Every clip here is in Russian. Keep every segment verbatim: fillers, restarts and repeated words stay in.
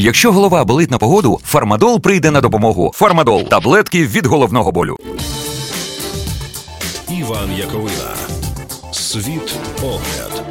Якщо голова болить на погоду, Фармадол прийде на допомогу. Фармадол – таблетки від головного болю. Іван Яковина. Світ огляд.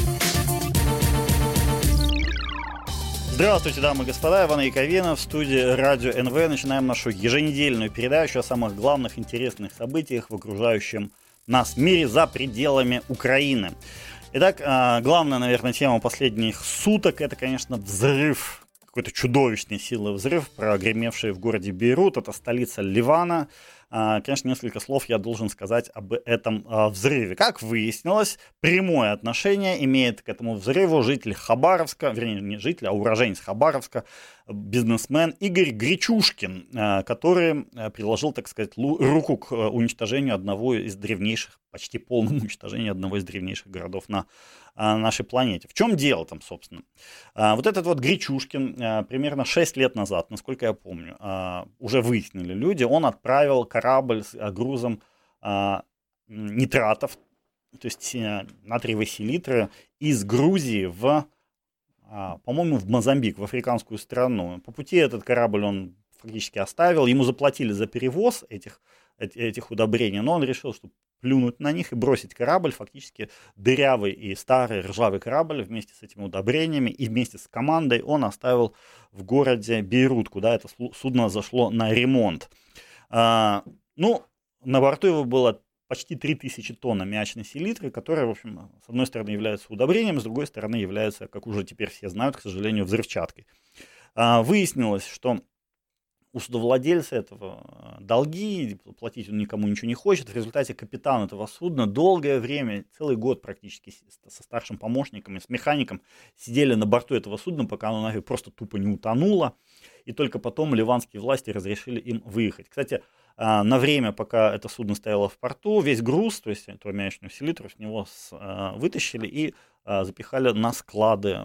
Здравствуйте, дамы и господа, Иван Яковина в студии Радио эн вэ. Начинаем нашу еженедельную передачу о самых главных интересных событиях в окружающем нас мире за пределами Украины. Итак, главная, наверное, тема последних суток – это, конечно, взрыв, какой-то чудовищной силы взрыв, прогремевший в городе Бейрут, это столица Ливана. Конечно, несколько слов я должен сказать об этом взрыве. Как выяснилось, прямое отношение имеет к этому взрыву житель Хабаровска, вернее, не житель, а уроженец Хабаровска, бизнесмен Игорь Гречушкин, который приложил, так сказать, руку к уничтожению одного из древнейших, почти полному уничтожению одного из древнейших городов на нашей планете. В чем дело там, собственно? Вот этот вот Гречушкин примерно шесть лет назад, насколько я помню, уже выяснили люди, он отправил корабль с грузом нитратов, то есть натриевой селитры, из Грузии в, по-моему, в Мозамбик, в африканскую страну. По пути этот корабль он фактически оставил, ему заплатили за перевоз этих, этих удобрений, но он решил, что плюнуть на них и бросить корабль, фактически дырявый и старый ржавый корабль вместе с этими удобрениями и вместе с командой он оставил в городе Бейрут, куда это судно зашло на ремонт. А, ну, на борту его было почти три тысячи тонн аммиачной селитры, которая, в общем, с одной стороны является удобрением, с другой стороны является, как уже теперь все знают, к сожалению, взрывчаткой. А, выяснилось, что у судовладельца этого долги, платить он никому ничего не хочет. В результате капитан этого судна долгое время, целый год практически со старшим помощником и с механиком сидели на борту этого судна, пока оно нафиг просто тупо не утонуло. И только потом ливанские власти разрешили им выехать. Кстати, на время, пока это судно стояло в порту, весь груз, то есть эту аммиачную селитру, с него вытащили и запихали на склады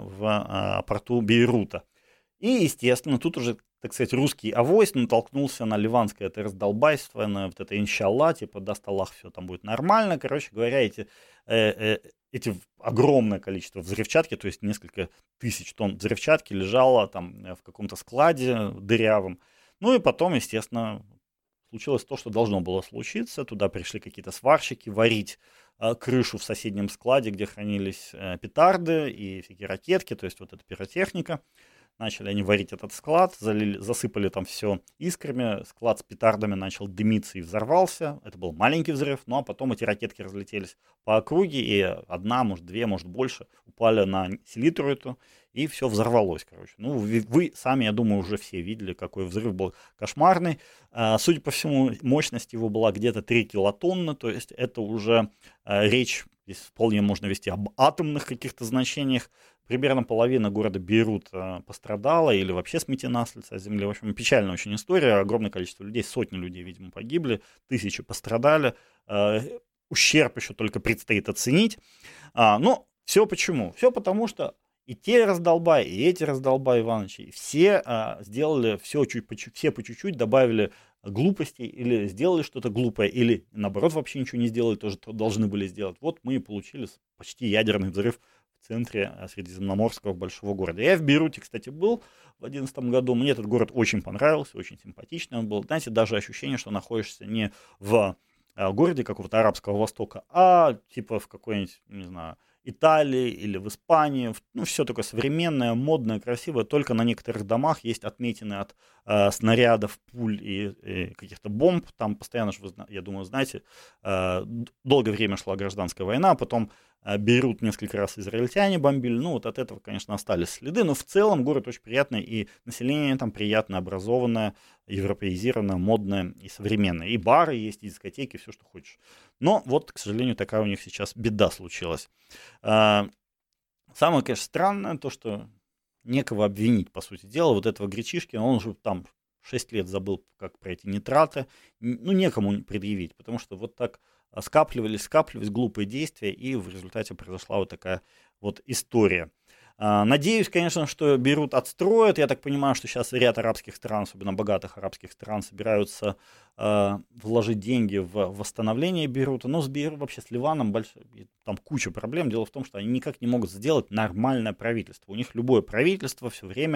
в порту Бейрута. И, естественно, тут уже, так сказать, русский авось натолкнулся на ливанское это раздолбайство, на вот это иншалла, типа, даст Аллах, все там будет нормально. Короче говоря, эти, э, э, эти огромное количество взрывчатки, то есть несколько тысяч тонн взрывчатки лежало там в каком-то складе дырявом. Ну и потом, естественно, случилось то, что должно было случиться. Туда пришли какие-то сварщики варить э, крышу в соседнем складе, где хранились э, петарды и всякие ракетки, то есть вот эта пиротехника. Начали они варить этот склад, залили, засыпали там все искрами, склад с петардами начал дымиться и взорвался. Это был маленький взрыв, ну а потом эти ракетки разлетелись по округе, и одна, может две, может больше упали на селитру эту, и все взорвалось, короче. Ну, вы, вы сами, я думаю, уже все видели, какой взрыв был кошмарный. А, судя по всему, мощность его была где-то три килотонны, то есть это уже а, речь, здесь вполне можно вести об атомных каких-то значениях. Примерно половина города Бейрут э, пострадала или вообще сметена с лица земли. В общем, печальная очень история. Огромное количество людей, сотни людей, видимо, погибли, тысячи пострадали. Э, ущерб еще только предстоит оценить. А, но все почему? Все потому, что и те раздолбай, и эти раздолбай Ивановичи, все э, сделали все, чуть, по, все по чуть-чуть, добавили глупостей или сделали что-то глупое, или наоборот вообще ничего не сделали, тоже должны были сделать. Вот мы и получили почти ядерный взрыв в центре Средиземноморского большого города. Я в Бейруте, кстати, был в две тысячи одиннадцатом году. Мне этот город очень понравился, очень симпатичный он был. Знаете, даже ощущение, что находишься не в городе какого-то арабского востока, а типа в какой-нибудь, не знаю, Италии или в Испании. Ну, все такое современное, модное, красивое. Только на некоторых домах есть отметины от э, снарядов, пуль и, и каких-то бомб. Там постоянно, я думаю, знаете, э, долгое время шла гражданская война, а потом э, Бейрут несколько раз израильтяне бомбили. Ну, вот от этого, конечно, остались следы. Но в целом город очень приятный, и население там приятное, образованное, европеизированное, модное и современное. И бары есть, и дискотеки, все, что хочешь. Но вот, к сожалению, такая у них сейчас беда случилась. Самое, конечно, странное то, что некого обвинить, по сути дела. Вот этого Гречишкина, он уже там шесть лет забыл, как про эти нитраты. Ну, некому предъявить, потому что вот так скапливались, скапливались глупые действия, и в результате произошла вот такая вот история. Надеюсь, конечно, что Бейрут отстроят. Я так понимаю, что сейчас ряд арабских стран, особенно богатых арабских стран, собираются э, вложить деньги в восстановление Бейрута. Но с Бейрутом, вообще с Ливаном, больш... там куча проблем. Дело в том, что они никак не могут сделать нормальное правительство. У них любое правительство все время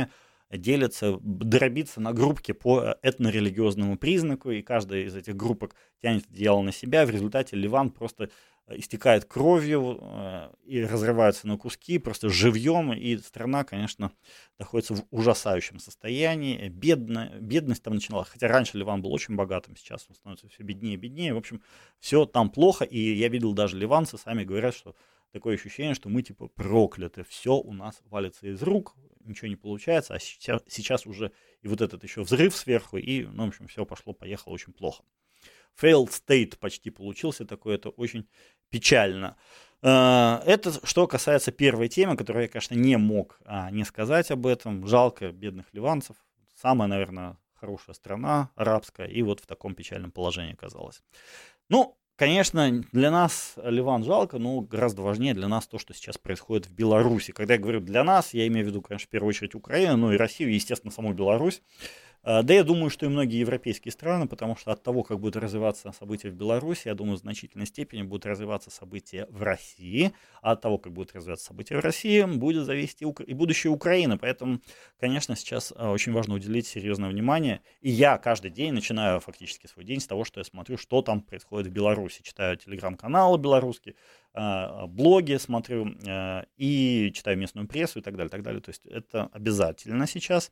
делятся, дробится на группки по этнорелигиозному признаку, и каждая из этих группок тянет одеяло на себя. В результате Ливан просто истекает кровью э, и разрывается на куски, просто живьем, и страна, конечно, находится в ужасающем состоянии. Бедно, бедность там начиналась, хотя раньше Ливан был очень богатым, сейчас он становится все беднее и беднее. В общем, все там плохо, и я видел даже ливанцы сами говорят, что такое ощущение, что мы типа прокляты, все у нас валится из рук, ничего не получается, а сейчас, сейчас уже и вот этот еще взрыв сверху, и, ну, в общем, все пошло-поехало очень плохо. Failed state почти получился такой, это очень печально. Это что касается первой темы, которую я, конечно, не мог а, не сказать об этом. Жалко бедных ливанцев. Самая, наверное, хорошая страна арабская, и вот в таком печальном положении оказалась. Ну, конечно, для нас Ливан жалко, но гораздо важнее для нас то, что сейчас происходит в Беларуси. Когда я говорю для нас, я имею в виду, конечно, в первую очередь Украину, ну и Россию, и, естественно, саму Беларусь. Да, я думаю, что и многие европейские страны, потому что от того, как будут развиваться события в Беларуси, я думаю, в значительной степени будут развиваться события в России, а от того, как будут развиваться события в России, будет зависеть и будущее Украины. Поэтому, конечно, сейчас очень важно уделить серьезное внимание. И я каждый день начинаю фактически свой день с того, что я смотрю, что там происходит в Беларуси. Читаю телеграм-каналы белорусские, блоги смотрю и читаю местную прессу и так далее, так далее. То есть это обязательно сейчас.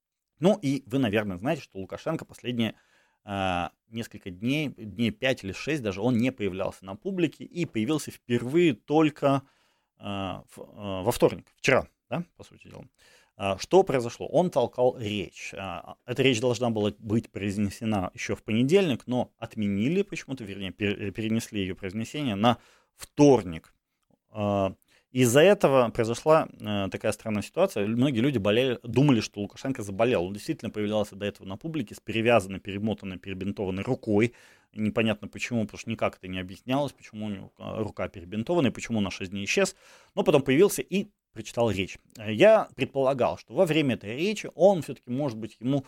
Ну и вы, наверное, знаете, что Лукашенко последние э, несколько дней, дней пять или шесть даже, он не появлялся на публике и появился впервые только э, в, э, во вторник, вчера, да, по сути дела. Э, что произошло? Он толкал речь. Э, эта речь должна была быть произнесена еще в понедельник, но отменили почему-то, вернее, перенесли ее произнесение на вторник. Э, Из-за этого произошла э, такая странная ситуация. Многие люди болели, думали, что Лукашенко заболел. Он действительно появлялся до этого на публике с перевязанной, перемотанной, перебинтованной рукой. Непонятно почему, потому что никак это не объяснялось, почему у него рука перебинтованная, почему он на шесть дней исчез. Но потом появился и прочитал речь. Я предполагал, что во время этой речи он все-таки, может быть, ему...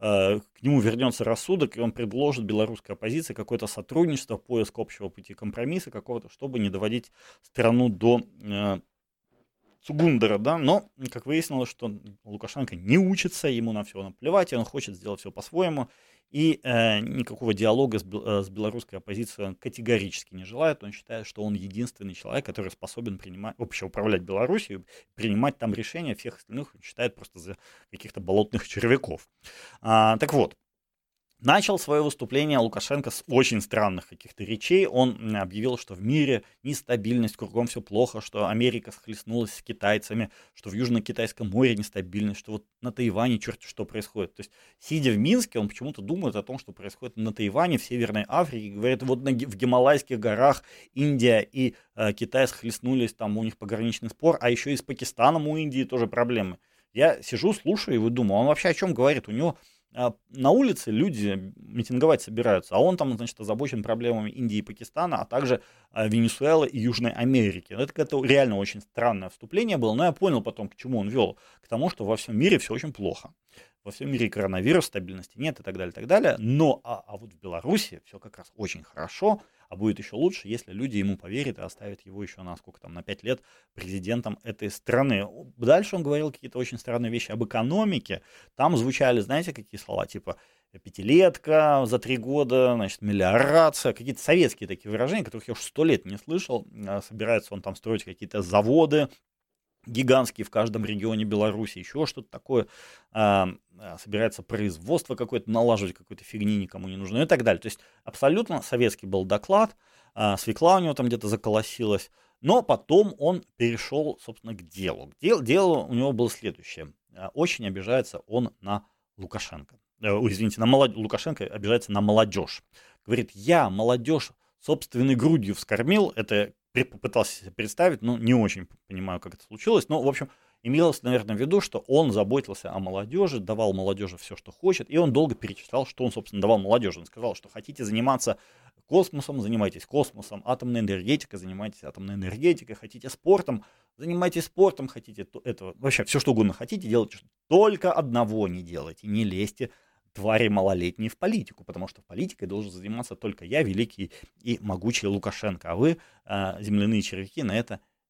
к нему вернется рассудок, и он предложит белорусской оппозиции какое-то сотрудничество, поиск общего пути компромисса какого-то, чтобы не доводить страну до э, Цугундера, да, но, как выяснилось, что Лукашенко не учится, ему на все наплевать, и он хочет сделать все по-своему, и э, никакого диалога с, с белорусской оппозицией он категорически не желает. Он считает, что он единственный человек, который способен принимать, вообще управлять Белоруссией, принимать там решения, всех остальных он считает просто за каких-то болотных червяков. А, так вот. Начал свое выступление Лукашенко с очень странных каких-то речей. Он объявил, что в мире нестабильность, кругом все плохо, что Америка схлестнулась с китайцами, что в Южно-Китайском море нестабильность, что вот на Тайване черт что происходит. То есть, сидя в Минске, он почему-то думает о том, что происходит на Тайване, в Северной Африке. Говорит, вот в Гималайских горах Индия и э, Китай схлестнулись, там у них пограничный спор, а еще и с Пакистаном у Индии тоже проблемы. Я сижу, слушаю и думаю, он вообще о чем говорит? У него... На улице люди митинговать собираются, а он там, значит, озабочен проблемами Индии и Пакистана, а также Венесуэлы и Южной Америки. Это, это реально очень странное вступление было, но я понял потом, к чему он вел. К тому, что во всем мире все очень плохо. Во всем мире коронавирус, стабильности нет и так далее, и так далее. Но, а, а вот в Беларуси все как раз очень хорошо, а будет еще лучше, если люди ему поверят и оставят его еще на сколько там, на пять лет президентом этой страны. Дальше он говорил какие-то очень странные вещи об экономике. Там звучали, знаете, какие слова, типа пятилетка за три года, значит, мелиорация, какие-то советские такие выражения, которых я уже сто лет не слышал. Собирается он там строить какие-то заводы гигантские в каждом регионе Беларуси, еще что-то такое, а, собирается производство какое-то, налаживать какой-то фигни никому не нужно и так далее. То есть абсолютно советский был доклад, а, свекла у него там где-то заколосилась, но потом он перешел, собственно, к делу. Дел, дело у него было следующее. Очень обижается он на Лукашенко. Э, извините, на молод... Лукашенко обижается на молодежь. Говорит, я молодежь собственной грудью вскормил, это попытался себе представить, но не очень понимаю, как это случилось. Но, в общем, имелось, наверное, в виду, что он заботился о молодежи, давал молодежи все, что хочет, и он долго перечислял, что он, собственно, давал молодежи. Он сказал, что хотите заниматься космосом, занимайтесь космосом, атомной энергетикой, занимайтесь атомной энергетикой, хотите спортом, занимайтесь спортом, хотите этого, вообще все, что угодно хотите, делайте, только одного не делайте, не лезьте, твари малолетние, в политику, потому что политикой должен заниматься только я, великий и могучий Лукашенко, а вы, э, земляные червяки, на это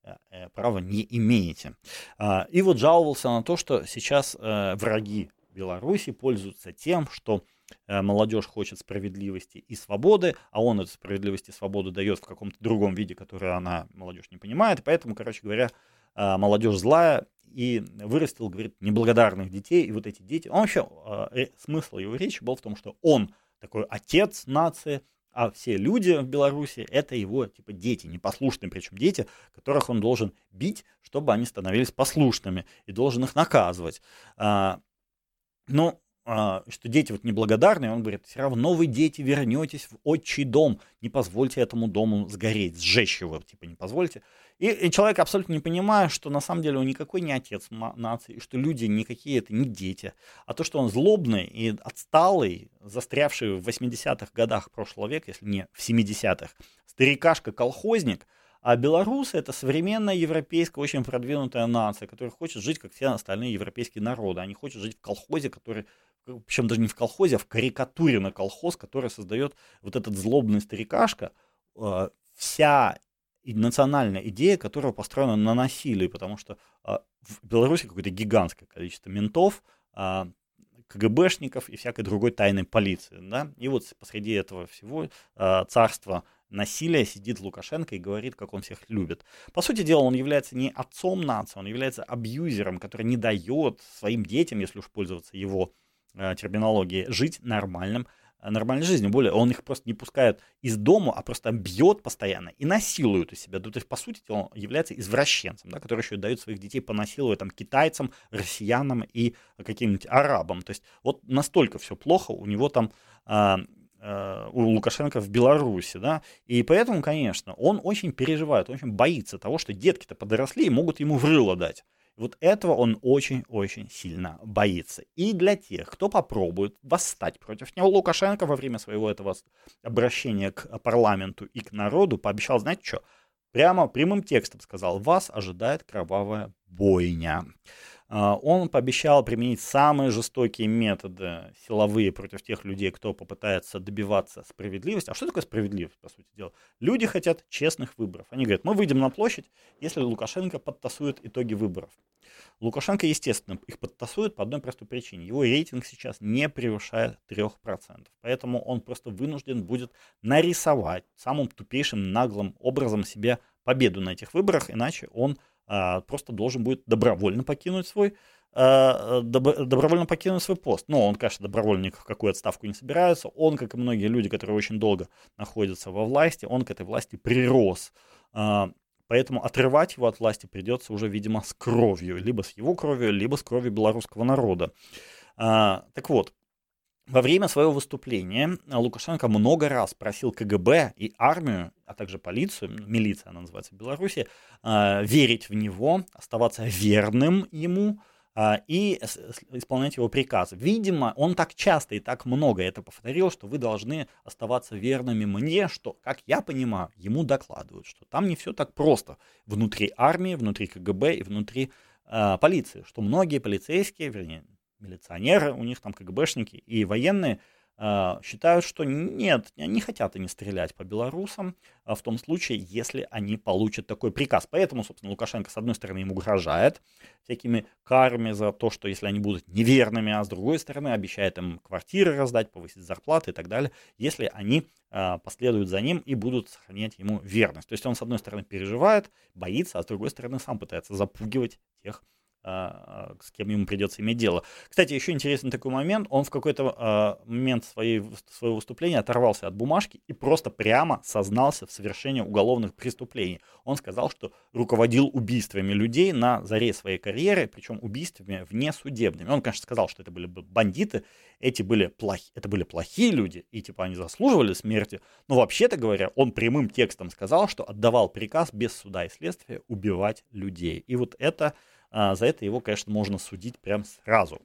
права не имеете. И вот жаловался на то, что сейчас враги Беларуси пользуются тем, что молодежь хочет справедливости и свободы, а он эту справедливость и свободу дает в каком-то другом виде, который она, молодежь, не понимает. И поэтому, короче говоря, молодежь злая, и вырастил, говорит, неблагодарных детей. И вот эти дети... Он вообще, смысл его речи был в том, что он такой отец нации, а все люди в Беларуси — это его типа дети, непослушные, причем дети, которых он должен бить, чтобы они становились послушными, и должен их наказывать. А, но а, что дети вот неблагодарные, он говорит, все равно вы, дети, вернетесь в отчий дом, не позвольте этому дому сгореть, сжечь его, типа не позвольте. И, и человек абсолютно не понимает, что на самом деле он никакой не отец нации, и что люди никакие это не дети, а то, что он злобный и отсталый, застрявший в восьмидесятых годах прошлого века, если не в семидесятых, старикашка-колхозник, а белорусы — это современная европейская, очень продвинутая нация, которая хочет жить, как все остальные европейские народы. Они хотят жить в колхозе, который, причем даже не в колхозе, а в карикатуре на колхоз, который создает вот этот злобный старикашка. Вся национальная идея, которая построена на насилии, потому что в Беларуси какое-то гигантское количество ментов, КГБшников и всякой другой тайной полиции. Да? И вот посреди этого всего царства насилия сидит Лукашенко и говорит, как он всех любит. По сути дела, он является не отцом нации, он является абьюзером, который не дает своим детям, если уж пользоваться его э, терминологией, жить нормальным, э, нормальной жизнью. Более, он их просто не пускает из дома, а просто бьет постоянно и насилует у себя. То есть, по сути дела, он является извращенцем, да, который еще дает своих детей понасиловать там, китайцам, россиянам и каким-нибудь арабам. То есть, вот настолько все плохо у него там... Э, у Лукашенко в Беларуси, да, и поэтому, конечно, он очень переживает, он очень боится того, что детки-то подросли и могут ему в рыло дать. Вот этого он очень-очень сильно боится. И для тех, кто попробует восстать против него, Лукашенко во время своего этого обращения к парламенту и к народу пообещал, знаете что, прямо прямым текстом сказал, вас ожидает кровавая бойня. Он пообещал применить самые жестокие методы силовые против тех людей, кто попытается добиваться справедливости. А что такое справедливость, по сути дела? Люди хотят честных выборов. Они говорят, мы выйдем на площадь, если Лукашенко подтасует итоги выборов. Лукашенко, естественно, их подтасует по одной простой причине. Его рейтинг сейчас не превышает трех процентов. Поэтому он просто вынужден будет нарисовать самым тупейшим, наглым образом себе победу на этих выборах, иначе он а, просто должен будет добровольно покинуть свой а, доб- добровольно покинуть свой пост. Но он, конечно, добровольно ни в какую отставку не собирается. Он, как и многие люди, которые очень долго находятся во власти, он к этой власти прирос. А, поэтому отрывать его от власти придется уже, видимо, с кровью. Либо с его кровью, либо с кровью белорусского народа. А, так вот. Во время своего выступления Лукашенко много раз просил КГБ и армию, а также полицию, милиция она называется в Беларуси, верить в него, оставаться верным ему и исполнять его приказы. Видимо, он так часто и так много это повторил, что вы должны оставаться верными мне, что, как я понимаю, ему докладывают, что там не все так просто внутри армии, внутри КГБ и внутри полиции, что многие полицейские, вернее, милиционеры, у них там КГБшники и военные э, считают, что нет, не хотят они стрелять по белорусам э, в том случае, если они получат такой приказ. Поэтому, собственно, Лукашенко, с одной стороны, им угрожает всякими карами за то, что если они будут неверными, а с другой стороны, обещает им квартиры раздать, повысить зарплаты и так далее, если они э, последуют за ним и будут сохранять ему верность. То есть он, с одной стороны, переживает, боится, а с другой стороны, сам пытается запугивать тех, с кем ему придется иметь дело. Кстати, еще интересный такой момент. Он в какой-то э, момент своей, своего выступления оторвался от бумажки и просто прямо сознался в совершении уголовных преступлений. Он сказал, что руководил убийствами людей на заре своей карьеры, причем убийствами внесудебными. Он, конечно, сказал, что это были бандиты, эти были плохи, это были плохие люди, и типа они заслуживали смерти. Но вообще-то говоря, он прямым текстом сказал, что отдавал приказ без суда и следствия убивать людей. И вот это за это его, конечно, можно судить прям сразу.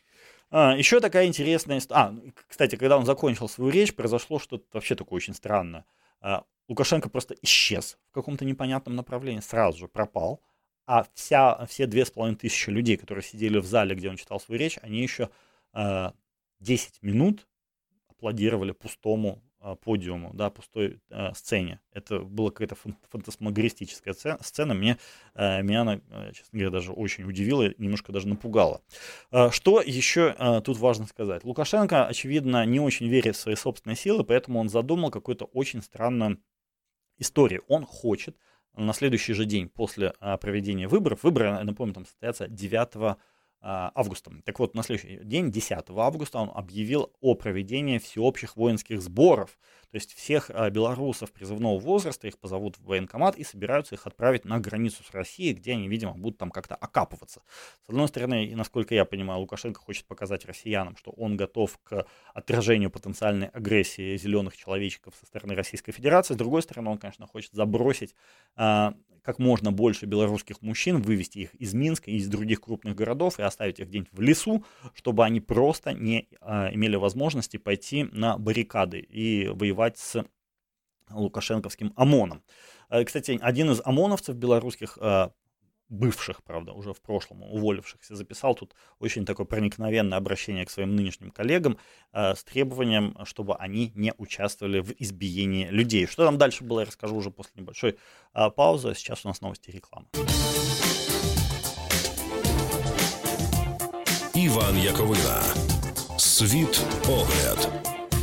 Еще такая интересная история. А, кстати, когда он закончил свою речь, произошло что-то вообще такое очень странное. Лукашенко просто исчез в каком-то непонятном направлении, сразу же пропал. А вся, все две с половиной тысячи людей, которые сидели в зале, где он читал свою речь, они еще десять минут аплодировали пустому подиуму, да, пустой э, сцене. Это была какая-то фантасмагористическая сцена. Мне, э, меня она, честно говоря, даже очень удивила, немножко даже напугала. Э, что еще э, тут важно сказать? Лукашенко, очевидно, не очень верит в свои собственные силы, поэтому он задумал какую-то очень странную историю. Он хочет на следующий же день после э, проведения выборов, выборы, я напомню, там состоятся девятого августа. Так вот, на следующий день, десятого августа, он объявил о проведении всеобщих воинских сборов. То есть всех белорусов призывного возраста их позовут в военкомат и собираются их отправить на границу с Россией, где они, видимо, будут там как-то окапываться. С одной стороны, насколько я понимаю, Лукашенко хочет показать россиянам, что он готов к отражению потенциальной агрессии зеленых человечков со стороны Российской Федерации. С другой стороны, он, конечно, хочет забросить а, как можно больше белорусских мужчин, вывести их из Минска и из других крупных городов и оставить их где-нибудь в лесу, чтобы они просто не а, имели возможности пойти на баррикады и воевать с лукашенковским ОМОНом. Кстати, один из ОМОНовцев белорусских, бывших, правда, уже в прошлом, уволившихся, записал тут очень такое проникновенное обращение к своим нынешним коллегам с требованием, чтобы они не участвовали в избиении людей. Что там дальше было, я расскажу уже после небольшой паузы. Сейчас у нас новости и реклама. Іван Яковина. Світ огляд.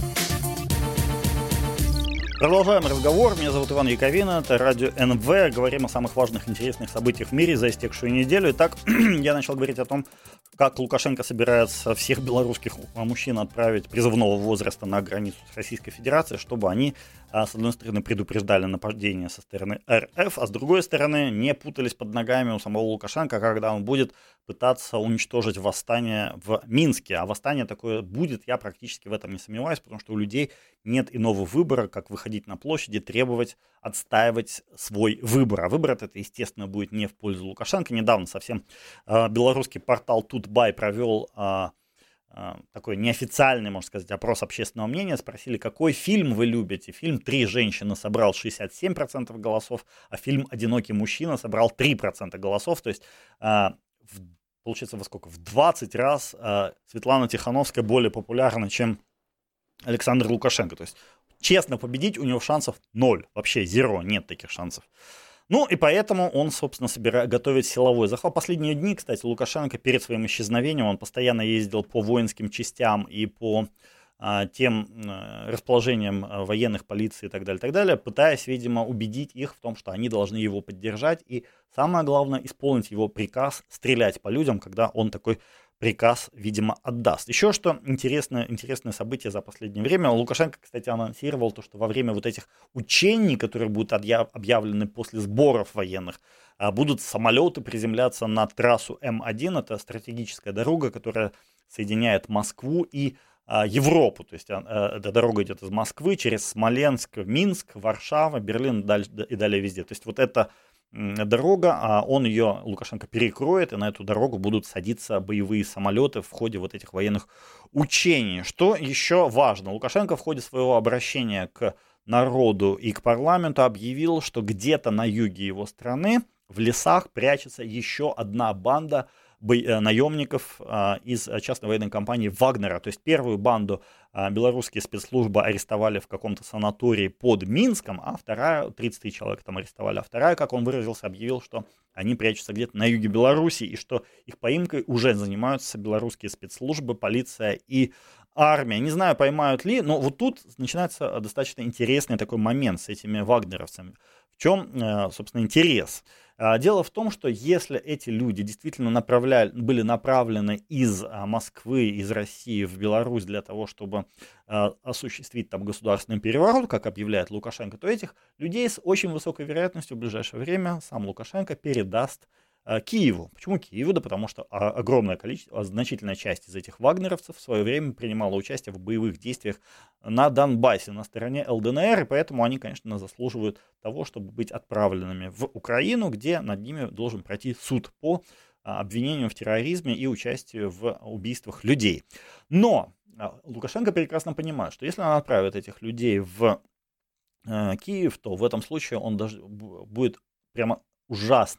Продолжаем разговор. Меня зовут Иван Яковина, это радио эн вэ. Говорим о самых важных, интересных событиях в мире за истекшую неделю. Итак, я начал говорить о том, как Лукашенко собирается всех белорусских мужчин отправить призывного возраста на границу с Российской Федерацией, чтобы они, с одной стороны, предупреждали нападение со стороны эр эф, а с другой стороны, не путались под ногами у самого Лукашенко, когда он будет пытаться уничтожить восстание в Минске. А восстание такое будет, я практически в этом не сомневаюсь, потому что у людей нет иного выбора, как выходить на площади, требовать, отстаивать свой выбор. А выбор этот, естественно, будет не в пользу Лукашенко. Недавно совсем э, белорусский портал Тутбай провел э, э, такой неофициальный, можно сказать, опрос общественного мнения. Спросили, какой фильм вы любите. Фильм «Три женщины» собрал шестьдесят семь процентов голосов, а фильм «Одинокий мужчина» собрал три процента голосов. То есть, э, в, получается, во сколько? В двадцать раз э, Светлана Тихановская более популярна, чем Александр Лукашенко. То есть, честно победить у него шансов ноль. Вообще зеро, нет таких шансов. Ну и поэтому он, собственно, собирает, готовит силовой захват. Последние дни, кстати, Лукашенко перед своим исчезновением, он постоянно ездил по воинским частям и по а, тем а, расположениям а, военных, полиции и так далее, так далее, пытаясь, видимо, убедить их в том, что они должны его поддержать. И самое главное, исполнить его приказ стрелять по людям, когда он такой приказ, видимо, отдаст. Еще что интересное, интересное событие за последнее время. Лукашенко, кстати, анонсировал то, что во время вот этих учений, которые будут объявлены после сборов военных, будут самолеты приземляться на трассу эм один. Это стратегическая дорога, которая соединяет Москву и Европу. То есть эта дорога идет из Москвы через Смоленск, Минск, Варшава, Берлин и далее везде. То есть вот это дорога, а он ее, Лукашенко, перекроет, и на эту дорогу будут садиться боевые самолеты в ходе вот этих военных учений. Что еще важно? Лукашенко в ходе своего обращения к народу и к парламенту объявил, что где-то на юге его страны в лесах прячется еще одна банда наемников из частной военной компании Вагнера. То есть первую банду белорусские спецслужбы арестовали в каком-то санатории под Минском, а вторая, тридцать три человека там арестовали, а вторая, как он выразился, объявил, что они прячутся где-то на юге Беларуси и что их поимкой уже занимаются белорусские спецслужбы, полиция и армия. Не знаю, поймают ли, но вот тут начинается достаточно интересный такой момент с этими вагнеровцами. В чем, собственно, интерес? Дело в том, что если эти люди действительно направляли, были направлены из Москвы, из России в Беларусь для того, чтобы осуществить там государственный переворот, как объявляет Лукашенко, то этих людей с очень высокой вероятностью в ближайшее время сам Лукашенко передаст Киеву. Почему Киеву? Да потому что огромное количество, значительная часть из этих вагнеровцев в свое время принимала участие в боевых действиях на Донбассе, на стороне эл дэ эн эр, и поэтому они, конечно, заслуживают того, чтобы быть отправленными в Украину, где над ними должен пройти суд по обвинению в терроризме и участию в убийствах людей. Но Лукашенко прекрасно понимает, что если он отправит этих людей в Киев, то в этом случае он даже будет прямо ужасно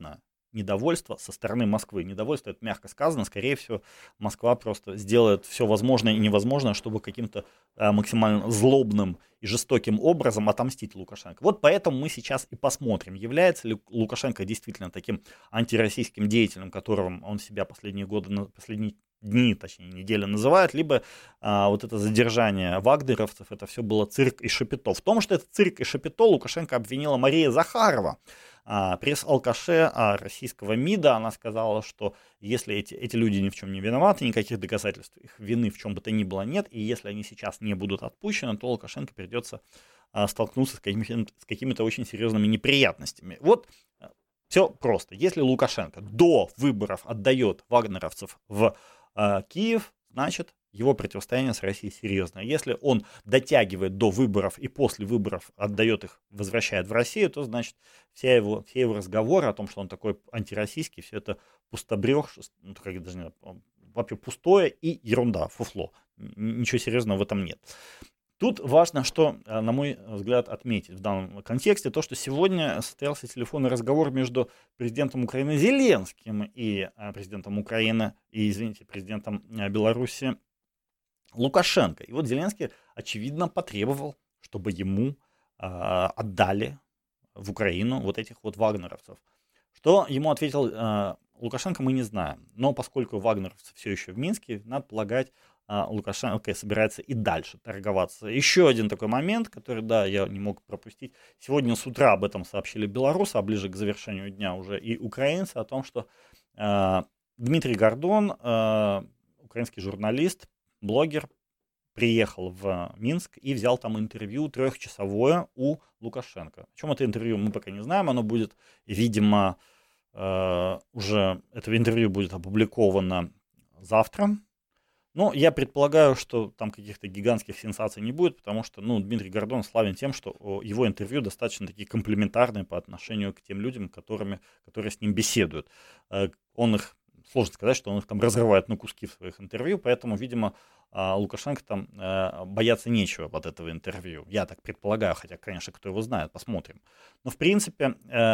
недовольство со стороны Москвы. Недовольство, это мягко сказано, скорее всего, Москва просто сделает все возможное и невозможное, чтобы каким-то а, максимально злобным и жестоким образом отомстить Лукашенко. Вот поэтому мы сейчас и посмотрим, является ли Лукашенко действительно таким антироссийским деятелем, которым он себя последние годы, последние дни, точнее, недели называют, либо а, вот это задержание вагнеровцев, это все было цирк и шапито. В том, что это цирк и шапито, Лукашенко обвинила Мария Захарова, а, пресс-алкаше а, российского МИДа. Она сказала, что если эти, эти люди ни в чем не виноваты, никаких доказательств их вины в чем бы то ни было нет, и если они сейчас не будут отпущены, то Лукашенко придется а, столкнуться с какими-то, с какими-то очень серьезными неприятностями. Вот все просто. Если Лукашенко до выборов отдает вагнеровцев в Киев, значит, его противостояние с Россией серьезное. Если он дотягивает до выборов и после выборов отдает их, возвращает в Россию, то, значит, вся его, все его разговоры о том, что он такой антироссийский, все это пустобрех, ну, как даже не, вообще пустое и ерунда, фуфло. Ничего серьезного в этом нет. Тут важно, что, на мой взгляд, отметить в данном контексте, то, что сегодня состоялся телефонный разговор между президентом Украины Зеленским и президентом Украины, и, извините, президентом Беларуси Лукашенко. И вот Зеленский, очевидно, потребовал, чтобы ему э, отдали в Украину вот этих вот вагнеровцев. Что ему ответил э, Лукашенко, мы не знаем. Но поскольку вагнеровцы все еще в Минске, надо полагать, Лукашенко собирается и дальше торговаться. Еще один такой момент, который, да, я не мог пропустить. Сегодня с утра об этом сообщили белорусы, а ближе к завершению дня уже и украинцы, о том, что э, Дмитрий Гордон, э, украинский журналист, блогер, приехал в Минск и взял там интервью трехчасовое у Лукашенко. О чем это интервью, мы пока не знаем. Оно будет, видимо, э, уже, это интервью будет опубликовано завтра. Но я предполагаю, что там каких-то гигантских сенсаций не будет, потому что, ну, Дмитрий Гордон славен тем, что его интервью достаточно такие комплиментарные по отношению к тем людям, которыми, которые с ним беседуют. Он их, сложно сказать, что он их там разрывает на куски в своих интервью, поэтому, видимо, Лукашенко там бояться нечего от этого интервью. Я так предполагаю, хотя, конечно, кто его знает, посмотрим. Но, в принципе,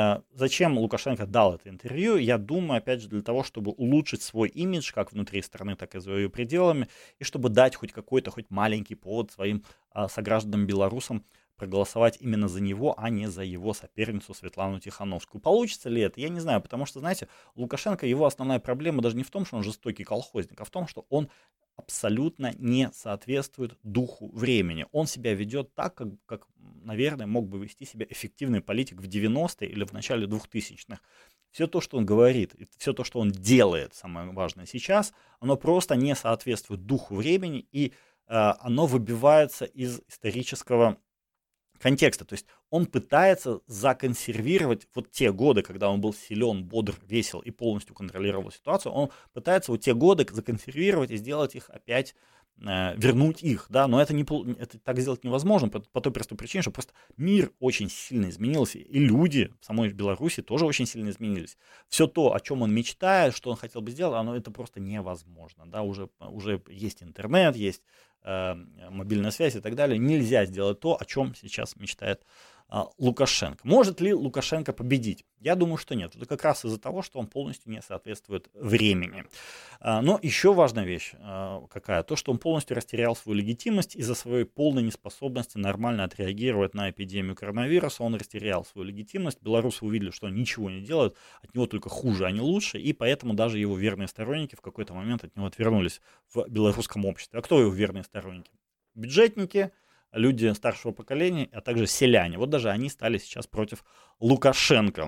зачем Лукашенко дал это интервью? Я думаю, опять же, для того, чтобы улучшить свой имидж, как внутри страны, так и за ее пределами, и чтобы дать хоть какой-то, хоть маленький повод своим согражданам-белорусам проголосовать именно за него, а не за его соперницу Светлану Тихановскую. Получится ли это? Я не знаю, потому что, знаете, Лукашенко, его основная проблема даже не в том, что он жестокий колхозник, а в том, что он абсолютно не соответствует духу времени. Он себя ведет так, как, как, наверное, мог бы вести себя эффективный политик в девяностые или в начале двухтысячных. Все то, что он говорит, все то, что он делает, самое важное сейчас, оно просто не соответствует духу времени, и э, оно выбивается из исторического контекста. То есть он пытается законсервировать вот те годы, когда он был силен, бодр, весел и полностью контролировал ситуацию, он пытается вот те годы законсервировать и сделать их опять, э, вернуть их, да, но это, не, это так сделать невозможно по, по той простой причине, что просто мир очень сильно изменился, и люди в самой Беларуси тоже очень сильно изменились. Все то, о чем он мечтает, что он хотел бы сделать, оно это просто невозможно, да, уже, уже есть интернет, есть мобильная связь и так далее, нельзя сделать то, о чем сейчас мечтает а, Лукашенко. Может ли Лукашенко победить? Я думаю, что нет. Это как раз из-за того, что он полностью не соответствует времени. А, но еще важная вещь а, какая? То, что он полностью растерял свою легитимность из-за своей полной неспособности нормально отреагировать на эпидемию коронавируса. Он растерял свою легитимность. Белорусы увидели, что он ничего не делает, от него только хуже, а не лучше, и поэтому даже его верные сторонники в какой-то момент от него отвернулись в белорусском обществе. А кто его верные сторонники? Бюджетники, люди старшего поколения, а также селяне. Вот даже они стали сейчас против Лукашенко.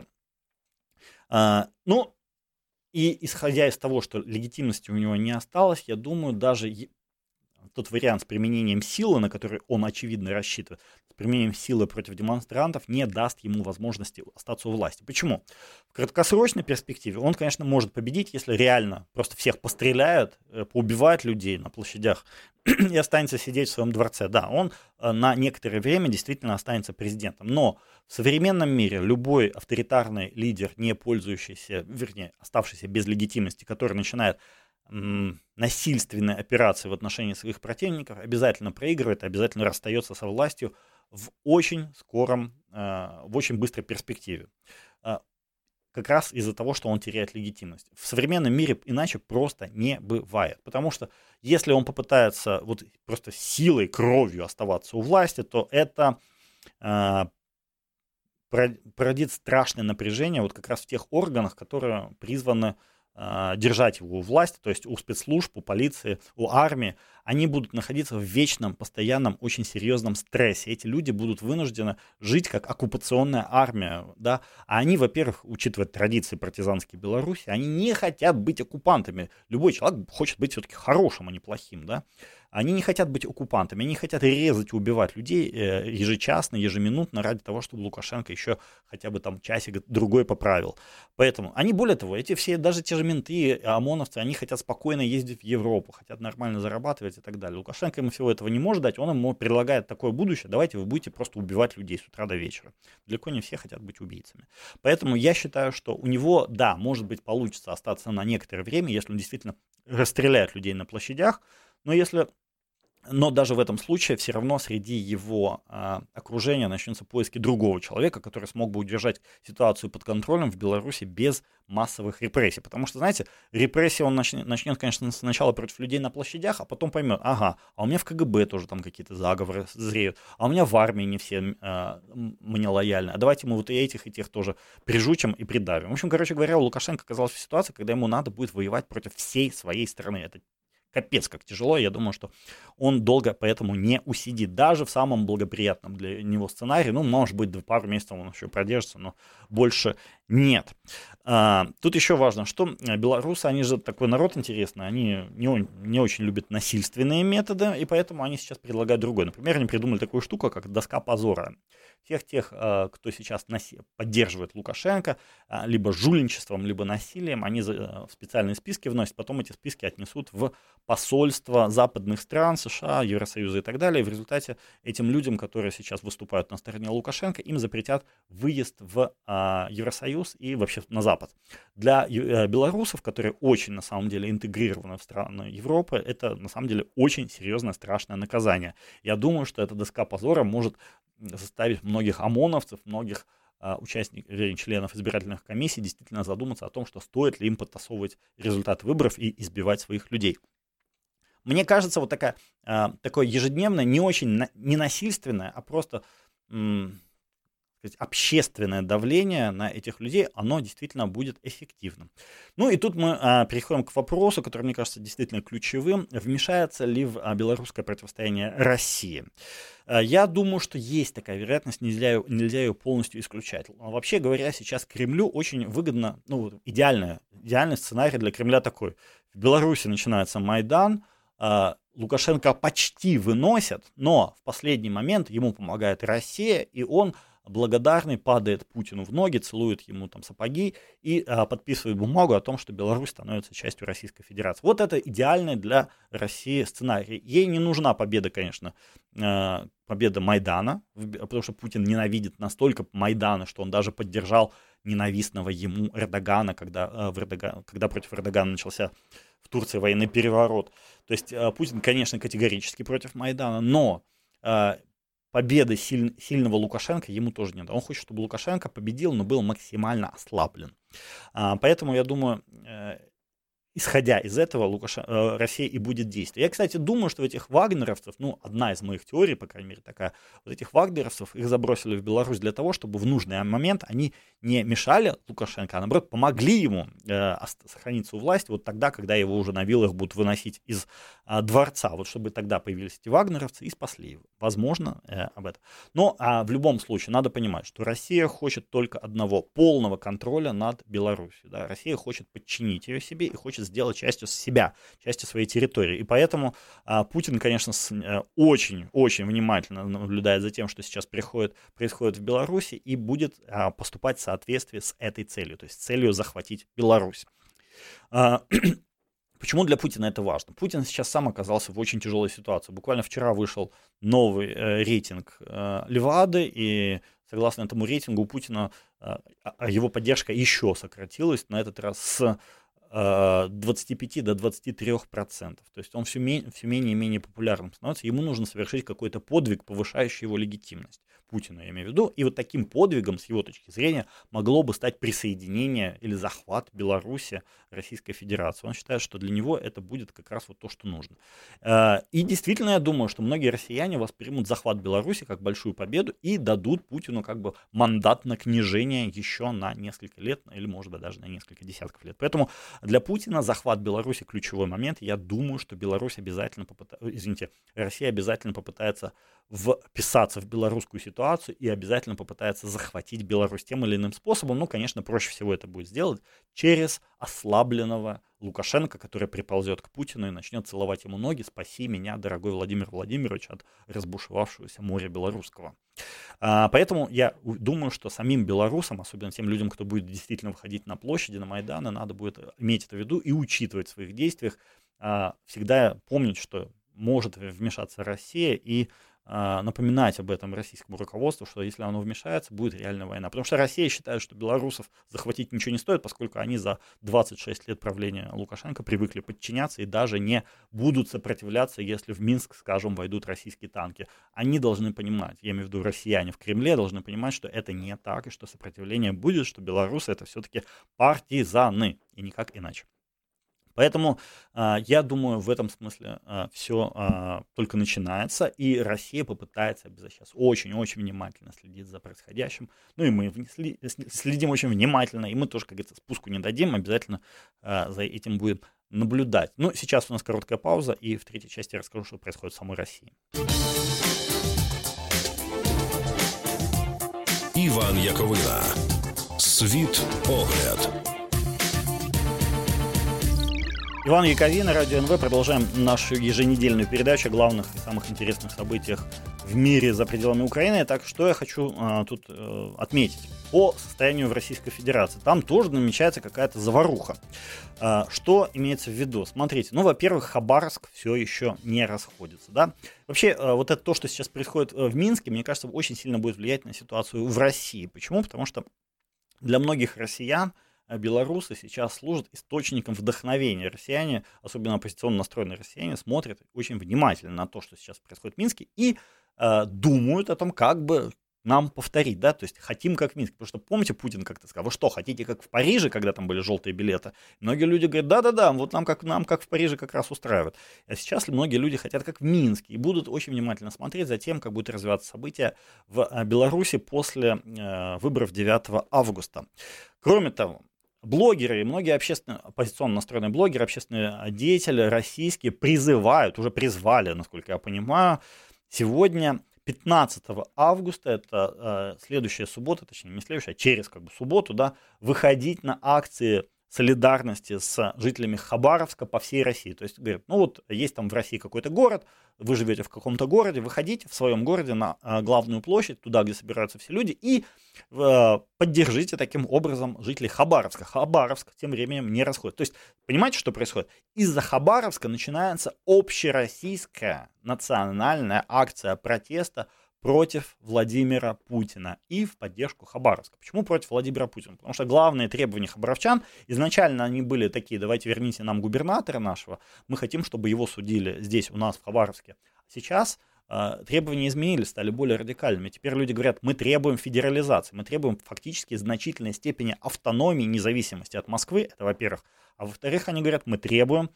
А, ну, и исходя из того, что легитимности у него не осталось, я думаю, даже тот вариант с применением силы, на который он, очевидно, рассчитывает, с применением силы против демонстрантов, не даст ему возможности остаться у власти. Почему? В краткосрочной перспективе он, конечно, может победить, если реально просто всех постреляют, поубивают людей на площадях и останется сидеть в своем дворце. Да, он на некоторое время действительно останется президентом. Но в современном мире любой авторитарный лидер, не пользующийся, вернее, оставшийся без легитимности, который начинает насильственные операции в отношении своих противников, обязательно проигрывает, обязательно расстается со властью в очень скором, в очень быстрой перспективе. как раз из-за того, что он теряет легитимность. В современном мире иначе просто не бывает. Потому что если он попытается вот просто силой, кровью оставаться у власти, то это э, породит страшное напряжение вот как раз в тех органах, которые призваны э, держать его у власти, то есть у спецслужб, у полиции, у армии. Они будут находиться в вечном, постоянном, очень серьезном стрессе. Эти люди будут вынуждены жить как оккупационная армия. Да? А они, во-первых, учитывая традиции партизанской Беларуси, они не хотят быть оккупантами. Любой человек хочет быть все-таки хорошим, а не плохим. Да? Они не хотят быть оккупантами, они хотят резать и убивать людей ежечасно, ежеминутно ради того, чтобы Лукашенко еще хотя бы там часик-другой поправил. Поэтому они, более того, эти все, даже те же менты, ОМОНовцы, они хотят спокойно ездить в Европу, хотят нормально зарабатывать и так далее. Лукашенко ему всего этого не может дать, он ему предлагает такое будущее: давайте вы будете просто убивать людей с утра до вечера. Далеко не все хотят быть убийцами. Поэтому я считаю, что у него, да, может быть, получится остаться на некоторое время, если он действительно расстреляет людей на площадях, но если... Но даже в этом случае все равно среди его э, окружения начнутся поиски другого человека, который смог бы удержать ситуацию под контролем в Беларуси без массовых репрессий. Потому что, знаете, репрессии он начнет, начнет, конечно, сначала против людей на площадях, а потом поймет: ага, а у меня в КГБ тоже там какие-то заговоры зреют, а у меня в армии не все э, мне лояльны, а давайте мы вот и этих, и тех тоже прижучим и придавим. В общем, короче говоря, у Лукашенко оказался в ситуации, когда ему надо будет воевать против всей своей страны. Это капец как тяжело, я думаю, что он долго поэтому не усидит, даже в самом благоприятном для него сценарии. Ну, может быть, пару месяцев он еще продержится, но больше нет. А, тут еще важно, что белорусы, они же такой народ интересный, они не, не очень любят насильственные методы, и поэтому они сейчас предлагают другое. Например, они придумали такую штуку, как доска позора. Всех тех, кто сейчас поддерживает Лукашенко, либо жульничеством, либо насилием, они в специальные списки вносят, потом эти списки отнесут в посольства западных стран, США, Евросоюза и так далее. И в результате этим людям, которые сейчас выступают на стороне Лукашенко, им запретят выезд в а, Евросоюз и вообще на Запад. Для а, белорусов, которые очень на самом деле интегрированы в страны Европы, это на самом деле очень серьезное, страшное наказание. Я думаю, что эта доска позора может заставить многих ОМОНовцев, многих а, участников, вернее, членов избирательных комиссий действительно задуматься о том, что стоит ли им подтасовывать результаты выборов и избивать своих людей. Мне кажется, вот такая, э, такое ежедневное, не очень на, не насильственное, а просто м, сказать, общественное давление на этих людей, оно действительно будет эффективным. Ну и тут мы э, переходим к вопросу, который, мне кажется, действительно ключевым. Вмешается ли в э, белорусское противостояние России? Э, я думаю, что есть такая вероятность, нельзя ее, нельзя ее полностью исключать. Вообще говоря, сейчас Кремлю очень выгодно, ну, идеальный, идеальный сценарий для Кремля такой. В Беларуси начинается Майдан, Лукашенко почти выносят, но в последний момент ему помогает Россия, и он благодарный падает Путину в ноги, целует ему там сапоги и а, подписывает бумагу о том, что Беларусь становится частью Российской Федерации. Вот это идеальный для России сценарий. Ей не нужна победа, конечно, э, победа Майдана, потому что Путин ненавидит настолько Майдана, что он даже поддержал ненавистного ему Эрдогана, когда, э, в Эрдоган, когда против Эрдогана начался в Турции военный переворот. То есть э, Путин, конечно, категорически против Майдана, но э, победы силь, сильного Лукашенко ему тоже нет. Он хочет, чтобы Лукашенко победил, но был максимально ослаблен. А, поэтому, я думаю, э, исходя из этого, Лукашен... э, Россия и будет действовать. Я, кстати, думаю, что этих вагнеровцев, ну, одна из моих теорий, по крайней мере, такая, вот этих вагнеровцев, их забросили в Беларусь для того, чтобы в нужный момент они не мешали Лукашенко, а наоборот помогли ему э, сохраниться у власти вот тогда, когда его уже на вилах будут выносить из э, дворца, вот чтобы тогда появились эти вагнеровцы и спасли его. Возможно, э, об этом. Но а в любом случае надо понимать, что Россия хочет только одного, полного контроля над Беларусью. Да? Россия хочет подчинить ее себе и хочет сделать частью себя, частью своей территории. И поэтому а, Путин, конечно, очень-очень внимательно наблюдает за тем, что сейчас приходит, происходит в Беларуси, и будет а, поступать в соответствии с этой целью, то есть целью захватить Беларусь. А, Почему для Путина это важно? Путин сейчас сам оказался в очень тяжелой ситуации. Буквально вчера вышел новый э, рейтинг э, Левады, и согласно этому рейтингу у Путина э, его поддержка еще сократилась, на этот раз с двадцати пяти до двадцати трёх процентов. То есть он все, ме- все менее и менее популярным становится. Ему нужно совершить какой-то подвиг, повышающий его легитимность. Путина, я имею в виду. И вот таким подвигом, с его точки зрения, могло бы стать присоединение или захват Беларуси Российской Федерации. Он считает, что для него это будет как раз вот то, что нужно. И действительно, я думаю, что многие россияне воспримут захват Беларуси как большую победу и дадут Путину как бы мандат на книжение еще на несколько лет, или, может быть, даже на несколько десятков лет. Поэтому для Путина захват Беларуси ключевой момент. Я думаю, что Беларусь обязательно попытается, извините, Россия обязательно попытается вписаться в белорусскую ситуацию и обязательно попытается захватить Беларусь тем или иным способом. Ну, конечно, проще всего это будет сделать через ослабленного Лукашенко, который приползет к Путину и начнет целовать ему ноги: «Спаси меня, дорогой Владимир Владимирович, от разбушевавшегося моря белорусского». А, поэтому я думаю, что самим белорусам, особенно тем людям, кто будет действительно выходить на площади, на Майданы, надо будет иметь это в виду и учитывать в своих действиях, а, всегда помнить, что может вмешаться Россия, и напоминать об этом российскому руководству, что если оно вмешается, будет реальная война. Потому что Россия считает, что белорусов захватить ничего не стоит, поскольку они за двадцать шесть лет правления Лукашенко привыкли подчиняться и даже не будут сопротивляться, если в Минск, скажем, войдут российские танки. Они должны понимать, я имею в виду россияне в Кремле, должны понимать, что это не так, и что сопротивление будет, что белорусы — это все-таки партизаны, и никак иначе. Поэтому э, я думаю, в этом смысле э, все э, только начинается, и Россия попытается сейчас очень-очень внимательно следить за происходящим. Ну и мы следим очень внимательно, и мы тоже, как говорится, спуску не дадим, обязательно э, за этим будем наблюдать. Ну, сейчас у нас короткая пауза, и в третьей части я расскажу, что происходит в самой России. Іван Яковина. Світ огляд. Иван Яковина, Радио эн вэ. Продолжаем нашу еженедельную передачу о главных и самых интересных событиях в мире за пределами Украины. Так, что я хочу а, тут а, отметить по состоянию в Российской Федерации. Там тоже намечается какая-то заваруха. А, что имеется в виду? Смотрите, ну, во-первых, Хабаровск все еще не расходится, да. Вообще, а, вот это то, что сейчас происходит в Минске, мне кажется, очень сильно будет влиять на ситуацию в России. Почему? Потому что для многих россиян белорусы сейчас служат источником вдохновения. Россияне, особенно оппозиционно настроенные россияне, смотрят очень внимательно на то, что сейчас происходит в Минске, и э, думают о том, как бы нам повторить, да, то есть хотим как в Минске. Потому что, помните, Путин как-то сказал: вы что, хотите как в Париже, когда там были желтые билеты? Многие люди говорят: да-да-да, вот нам как, нам как в Париже как раз устраивает. А сейчас многие люди хотят как в Минске и будут очень внимательно смотреть за тем, как будут развиваться события в Беларуси после э, выборов девятого августа. Кроме того, блогеры и многие общественно, оппозиционно настроенные блогеры, общественные деятели российские призывают, уже призвали, насколько я понимаю, сегодня, пятнадцатого августа, это э, следующая суббота, точнее не следующая, а через как бы субботу, да, выходить на акции солидарности с жителями Хабаровска по всей России. То есть, говорят, ну вот есть там в России какой-то город, вы живете в каком-то городе, выходите в своем городе на э, главную площадь, туда, где собираются все люди, и э, поддержите таким образом жителей Хабаровска. Хабаровск тем временем не расходит. То есть, понимаете, что происходит? Из-за Хабаровска начинается общероссийская национальная акция протеста против Владимира Путина и в поддержку Хабаровска. Почему против Владимира Путина? Потому что главные требования хабаровчан, изначально они были такие: давайте верните нам губернатора нашего, мы хотим, чтобы его судили здесь, у нас в Хабаровске. Сейчас э, требования изменились, стали более радикальными. Теперь люди говорят: мы требуем федерализации, мы требуем фактически значительной степени автономии, независимости от Москвы, это во-первых. А во-вторых, они говорят: мы требуем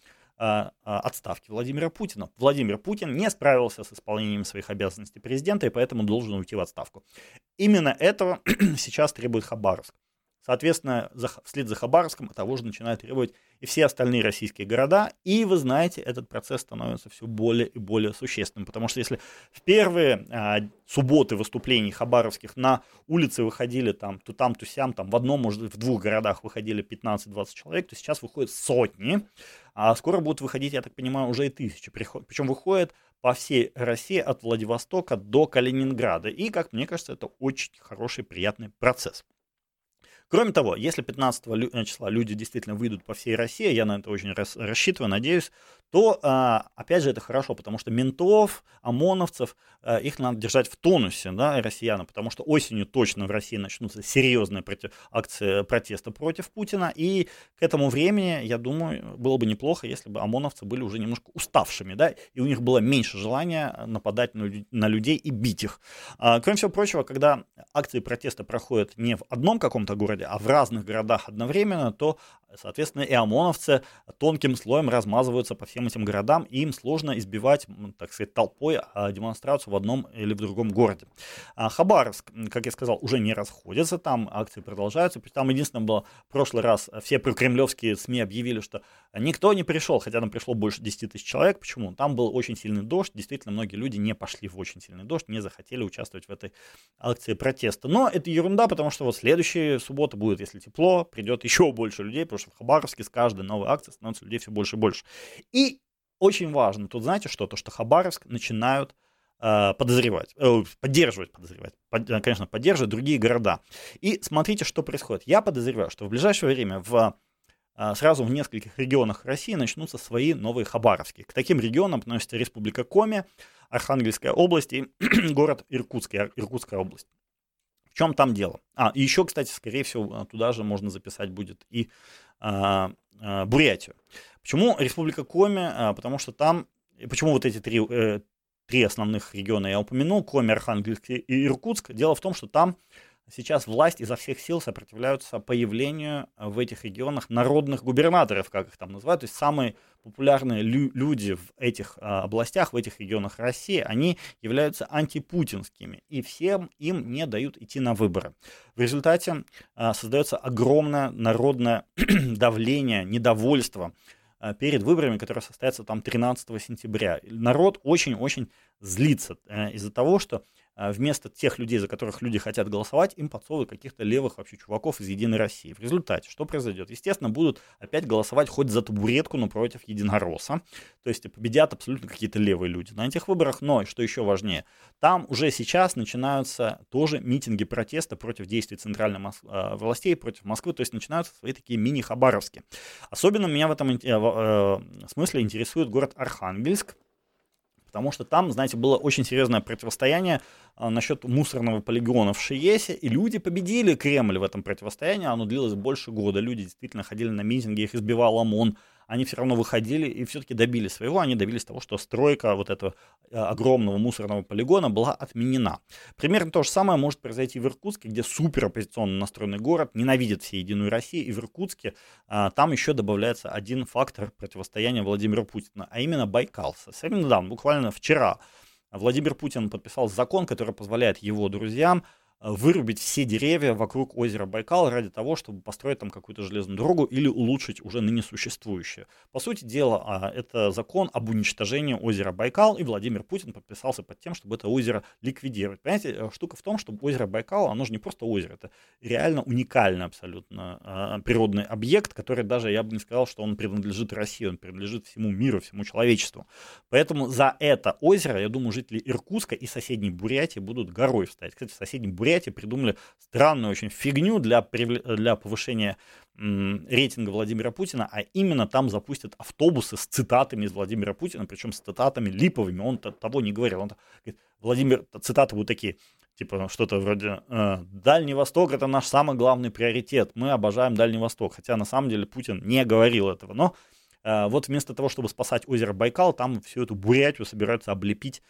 отставки Владимира Путина. Владимир Путин не справился с исполнением своих обязанностей президента, и поэтому должен уйти в отставку. Именно этого сейчас требует Хабаровск. Соответственно, за, вслед за Хабаровском того же начинают требовать и все остальные российские города. И вы знаете, этот процесс становится все более и более существенным. Потому что если в первые а, субботы выступлений хабаровских на улицы выходили там, то там, то сям, там в одном, может, в двух городах выходили пятнадцать-двадцать человек, то сейчас выходят сотни. А скоро будут выходить, я так понимаю, уже и тысячи. Причем выходят по всей России от Владивостока до Калининграда. И, как мне кажется, это очень хороший, приятный процесс. Кроме того, если пятнадцатого числа люди действительно выйдут по всей России, я на это очень рас, рассчитываю, надеюсь, то, опять же, это хорошо, потому что ментов, ОМОНовцев, их надо держать в тонусе, да, россиян, потому что осенью точно в России начнутся серьезные против, акции протеста против Путина, и к этому времени, я думаю, было бы неплохо, если бы ОМОНовцы были уже немножко уставшими, да, и у них было меньше желания нападать на, на людей и бить их. Кроме всего прочего, когда акции протеста проходят не в одном каком-то городе, а в разных городах одновременно, то, соответственно, и ОМОНовцы тонким слоем размазываются по всем этим городам, и им сложно избивать, так сказать, толпой демонстрацию в одном или в другом городе. Хабаровск, как я сказал, уже не расходится, там акции продолжаются. Там единственное было, в прошлый раз все прокремлевские СМИ объявили, что никто не пришел, хотя там пришло больше десяти тысяч человек. Почему? Там был очень сильный дождь, действительно, многие люди не пошли в очень сильный дождь, не захотели участвовать в этой акции протеста. Но это ерунда, потому что вот следующая суббота будет, если тепло, придет еще больше людей, потому что в Хабаровске с каждой новой акцией становится людей все больше и больше. И очень важно, тут знаете что, то, что Хабаровск начинают э, подозревать, э, поддерживать, подозревать, под, конечно, поддерживать другие города. И смотрите, что происходит. Я подозреваю, что в ближайшее время в, э, сразу в нескольких регионах России начнутся свои новые Хабаровские. К таким регионам относятся Республика Коми, Архангельская область и город Иркутский, Иркутская область. В чем там дело? А, и еще, кстати, скорее всего, туда же можно записать будет и а, а, Бурятию. Почему Республика Коми? А, потому что там, почему вот эти три, э, три основных региона я упомянул, Коми, Архангельск и Иркутск? Дело в том, что там сейчас власть изо всех сил сопротивляются появлению в этих регионах народных губернаторов, как их там называют, то есть самые популярные лю- люди в этих а, областях, в этих регионах России, они являются антипутинскими, и всем им не дают идти на выборы. В результате а, создается огромное народное давление, недовольство а, перед выборами, которые состоятся там тринадцатого сентября. Народ очень-очень злится а, из-за того, что вместо тех людей, за которых люди хотят голосовать, им подсовывают каких-то левых вообще чуваков из Единой России. В результате что произойдет? Естественно, будут опять голосовать хоть за табуретку, но против Единоросса. То есть победят абсолютно какие-то левые люди на этих выборах. Но, что еще важнее, там уже сейчас начинаются тоже митинги протеста против действий центральных мос- властей, против Москвы. То есть начинаются свои такие мини-хабаровские. Особенно меня в этом смысле интересует город Архангельск. Потому что там, знаете, было очень серьезное противостояние а, насчет мусорного полигона в Шиесе, и люди победили Кремль в этом противостоянии, оно длилось больше года, люди действительно ходили на митинги, их избивал ОМОН, они все равно выходили и все-таки добились своего, они добились того, что стройка вот этого огромного мусорного полигона была отменена. Примерно то же самое может произойти в Иркутске, где супероппозиционно настроенный город, ненавидит все Единую Россию, и в Иркутске а, там еще добавляется один фактор противостояния Владимира Путина, а именно Байкал. Совсем недавно, буквально вчера, Владимир Путин подписал закон, который позволяет его друзьям вырубить все деревья вокруг озера Байкал ради того, чтобы построить там какую-то железную дорогу или улучшить уже ныне существующее. По сути дела, это закон об уничтожении озера Байкал, и Владимир Путин подписался под тем, чтобы это озеро ликвидировать. Понимаете, штука в том, что озеро Байкал, оно же не просто озеро, это реально уникальный абсолютно природный объект, который даже, я бы не сказал, что он принадлежит России, он принадлежит всему миру, всему человечеству. Поэтому за это озеро, я думаю, жители Иркутска и соседней Бурятии будут горой встать. Кстати, в соседней Бурятии придумали странную очень фигню для, для повышения м, рейтинга Владимира Путина, а именно там запустят автобусы с цитатами из Владимира Путина, причем с цитатами липовыми, он того не говорил. Он говорит, Владимир, цитаты будут такие, типа что-то вроде «Дальний Восток — это наш самый главный приоритет, мы обожаем Дальний Восток», хотя на самом деле Путин не говорил этого, но вот вместо того, чтобы спасать озеро Байкал, там всю эту Бурятию собираются облепить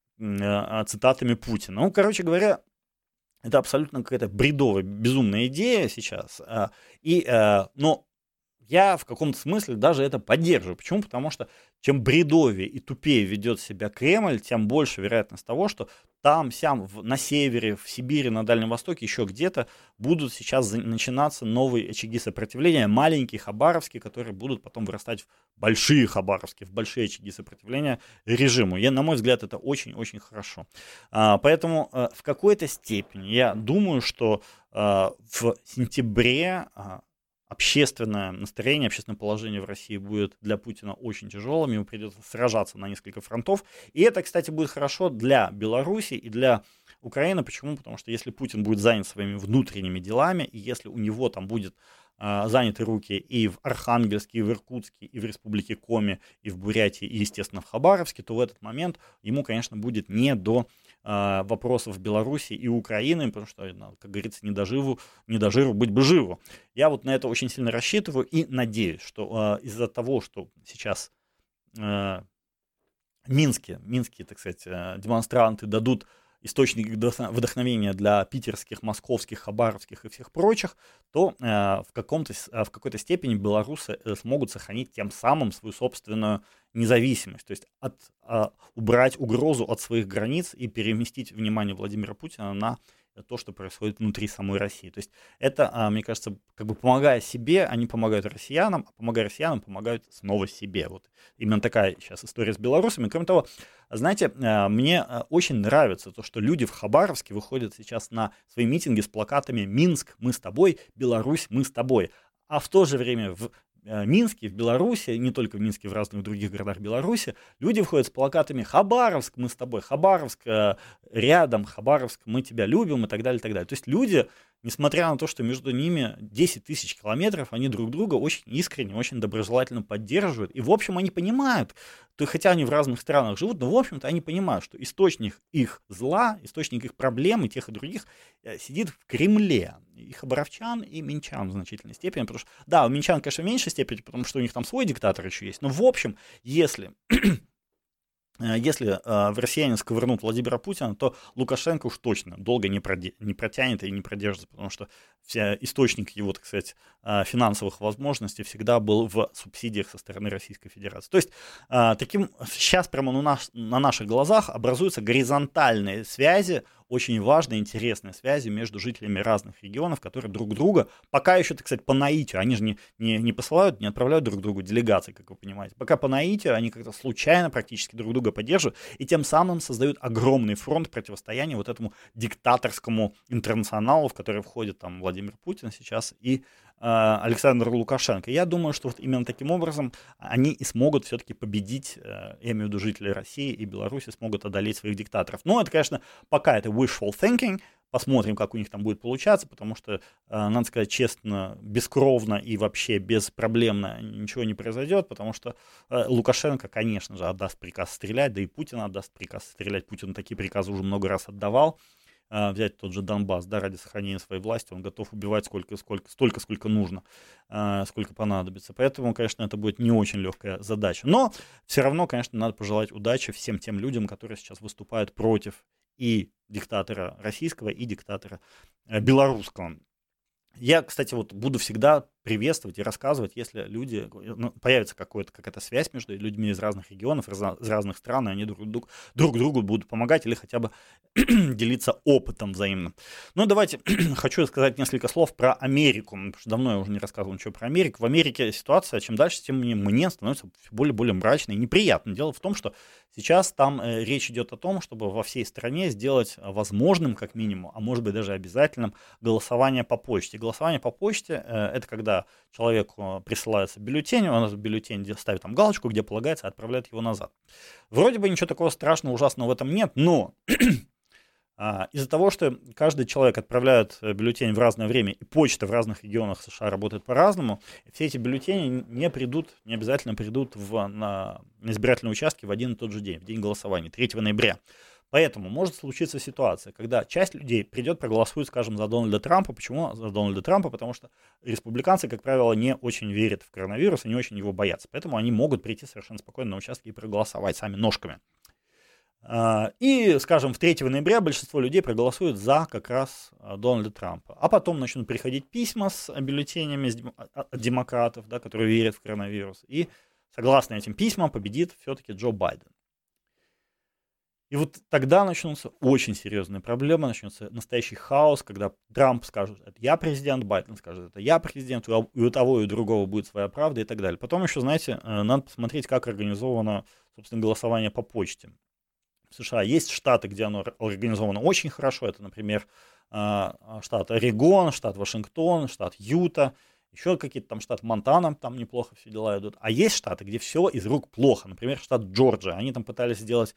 цитатами Путина. Ну, короче говоря, это абсолютно какая-то бредовая, безумная идея сейчас. И, но я в каком-то смысле даже это поддерживаю. Почему? Потому что чем бредовее и тупее ведет себя Кремль, тем больше вероятность того, что там, сям, на севере, в Сибири, на Дальнем Востоке, еще где-то будут сейчас начинаться новые очаги сопротивления, маленькие хабаровские, которые будут потом вырастать в большие хабаровские, в большие очаги сопротивления режиму. Я, на мой взгляд, это очень-очень хорошо. А, поэтому а, в какой-то степени я думаю, что а, в сентябре а, общественное настроение, общественное положение в России будет для Путина очень тяжелым, ему придется сражаться на несколько фронтов. И это, кстати, будет хорошо для Беларуси и для Украины. Почему? Потому что если Путин будет занят своими внутренними делами, и если у него там будет э, заняты руки и в Архангельске, и в Иркутске, и в Республике Коми, и в Бурятии, и, естественно, в Хабаровске, то в этот момент ему, конечно, будет не до э, вопросов Беларуси и Украины, потому что, как говорится, не до живу, не до жиру, быть бы живу. Я вот на это очень сильно рассчитываю и надеюсь, что э, из-за того, что сейчас э, минские, минские, так сказать, э, демонстранты дадут источник вдохновения для питерских, московских, хабаровских и всех прочих, то э, в, каком-то, в какой-то степени белорусы смогут сохранить тем самым свою собственную независимость, то есть от, э, убрать угрозу от своих границ и переместить внимание Владимира Путина на то, что происходит внутри самой России. То есть это, э, мне кажется, как бы помогая себе, они помогают россиянам, а помогая россиянам, помогают снова себе. Вот именно такая сейчас история с белорусами. Кроме того, знаете, мне очень нравится то, что люди в Хабаровске выходят сейчас на свои митинги с плакатами «Минск, мы с тобой», «Беларусь, мы с тобой». А в то же время в Минске, в Беларуси, не только в Минске, в разных других городах Беларуси, люди выходят с плакатами «Хабаровск, мы с тобой», «Хабаровск рядом», «Хабаровск, мы тебя любим» и так далее, и так далее. То есть люди, несмотря на то, что между ними десять тысяч километров, они друг друга очень искренне, очень доброжелательно поддерживают. И, в общем, они понимают, то, хотя они в разных странах живут, но, в общем-то, они понимают, что источник их зла, источник их проблем и тех и других сидит в Кремле. И хабаровчан, и минчан в значительной степени. Потому что, да, у минчан, конечно, в меньшей степени, потому что у них там свой диктатор еще есть. Но, в общем, если... Если э, в россияне сковырнут Владимира Путина, то Лукашенко уж точно долго не, проде- не протянет и не продержится, потому что вся источник его, так сказать, э, финансовых возможностей всегда был в субсидиях со стороны Российской Федерации. То есть э, таким сейчас прямо на, наш, на наших глазах образуются горизонтальные связи, очень важные, интересные связи между жителями разных регионов, которые друг друга, пока еще, так сказать, по наитию, они же не, не, не посылают, не отправляют друг другу делегации, как вы понимаете, пока по наитию они как-то случайно практически друг друга поддерживают, и тем самым создают огромный фронт противостояния вот этому диктаторскому интернационалу, в который входит там Владимир Путин сейчас и э, Александр Лукашенко. Я думаю, что вот именно таким образом они и смогут все-таки победить, э, я имею в виду жители России и Беларуси, смогут одолеть своих диктаторов. Но это, конечно, пока это wishful thinking, посмотрим, как у них там будет получаться, потому что, э, надо сказать честно, бескровно и вообще беспроблемно ничего не произойдет, потому что э, Лукашенко, конечно же, отдаст приказ стрелять, да и Путин отдаст приказ стрелять. Путин такие приказы уже много раз отдавал. Э, взять тот же Донбасс, да, ради сохранения своей власти, он готов убивать сколько, сколько, столько, сколько нужно, э, сколько понадобится. Поэтому, конечно, это будет не очень легкая задача. Но все равно, конечно, надо пожелать удачи всем тем людям, которые сейчас выступают против и диктатора российского, и диктатора э, белорусского. Я, кстати, вот буду всегда приветствовать и рассказывать, если люди, ну, появится какая-то, какая-то связь между людьми из разных регионов, из, из разных стран, и они друг, друг, друг другу будут помогать или хотя бы делиться опытом взаимно. Ну, давайте, хочу сказать несколько слов про Америку, потому что давно я уже не рассказывал ничего про Америку. В Америке ситуация, чем дальше, тем мне, мне становится все более и более мрачной и неприятной. Дело в том, что сейчас там э, речь идет о том, чтобы во всей стране сделать возможным, как минимум, а может быть даже обязательным, голосование по почте. Голосование по почте э, это когда человеку присылается бюллетень, он этот бюллетень ставит там галочку, где полагается, и отправляет его назад. Вроде бы ничего такого страшного, ужасного в этом нет, но из-за того, что каждый человек отправляет бюллетень в разное время, и почта в разных регионах США работает по-разному, все эти бюллетени не придут, не обязательно придут в, на, на избирательные участки в один и тот же день, в день голосования, третьего ноября. Поэтому может случиться ситуация, когда часть людей придет, проголосует, скажем, за Дональда Трампа. Почему за Дональда Трампа? Потому что республиканцы, как правило, не очень верят в коронавирус и не очень его боятся. Поэтому они могут прийти совершенно спокойно на участки и проголосовать сами ножками. И, скажем, в третьего ноября большинство людей проголосуют за как раз Дональда Трампа. А потом начнут приходить письма с бюллетенями от демократов, да, которые верят в коронавирус. И согласно этим письмам победит все-таки Джо Байден. И вот тогда начнутся очень серьезные проблемы, начнется настоящий хаос, когда Трамп скажет, это я президент, Байден скажет, это я президент, и у того и у другого будет своя правда и так далее. Потом еще, знаете, надо посмотреть, как организовано, собственно, голосование по почте. В США есть штаты, где оно организовано очень хорошо, это, например, штат Орегон, штат Вашингтон, штат Юта, еще какие-то там штаты Монтана, там неплохо все дела идут. А есть штаты, где все из рук плохо, например, штат Джорджия, они там пытались сделать